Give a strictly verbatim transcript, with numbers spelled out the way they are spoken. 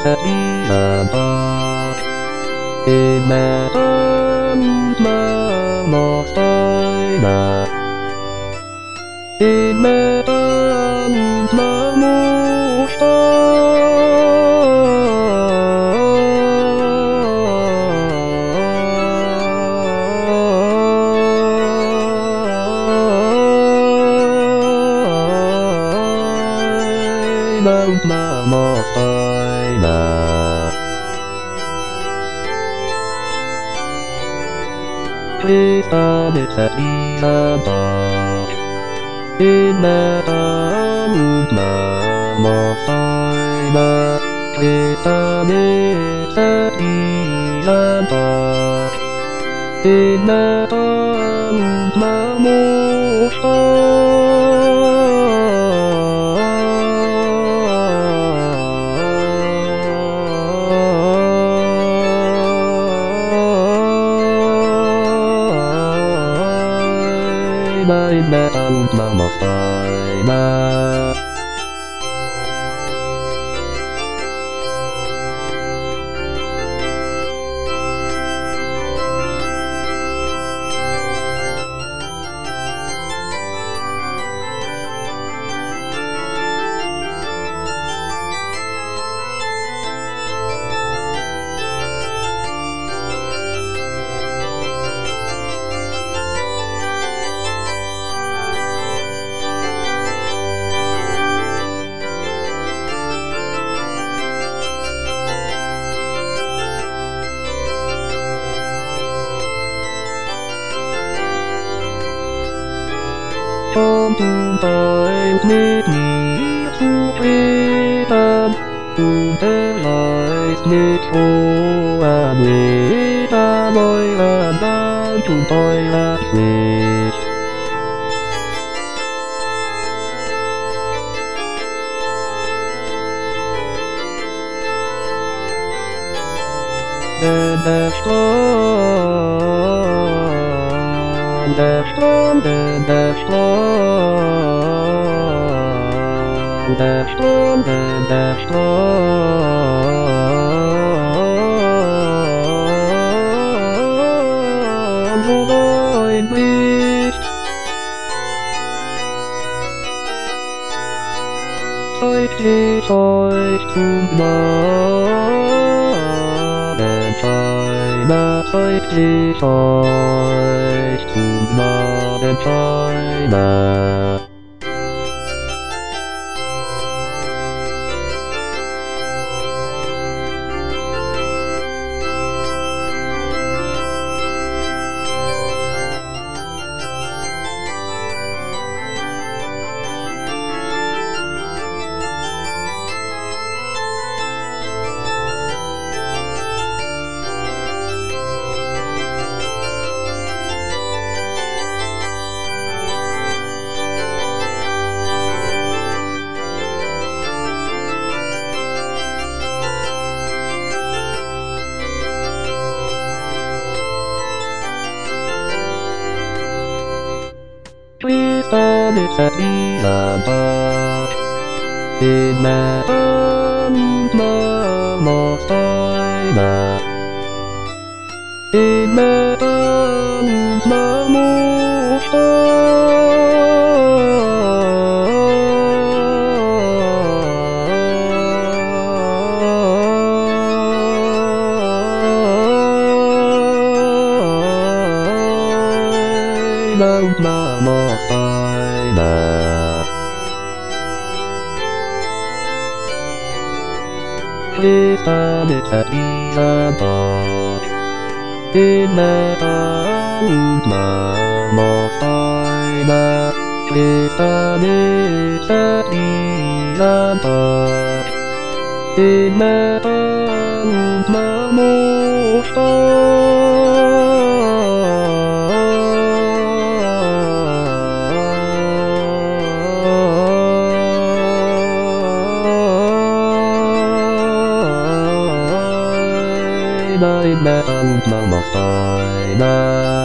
sẽ đi là ba em mẹ ấm mơ một tôi là em mẹ ấm mơ một tôi mà một tôi là khi ta biết sẽ đi ra bờ em mẹ ấm mà một tôi là khi ta biết sẽ đi ra bờ em mẹ ấm mà một tôi Bye mẹ ăn mà một vài ba Trong tung tới nít nhị phu phê tâm tung thế lại nít phu à nít ta bôi là đang tung tôi là nít Đê đê Đê đê đê đê đê đê đê đê Tôi đi tôi cùng nó đèn trời đã tôi đi tôi cùng nó đèn trời đã Please don't accept me là ba em mẹ ấm mơ một tôi là em mẹ ấm mơ một tôi mà một tôi là khi ta biết sẽ đi ra bờ em mẹ ấm mà một tôi là khi ta biết sẽ đi ra bờ em mẹ ấm mà một tôi Bye mẹ ăn mà một tôi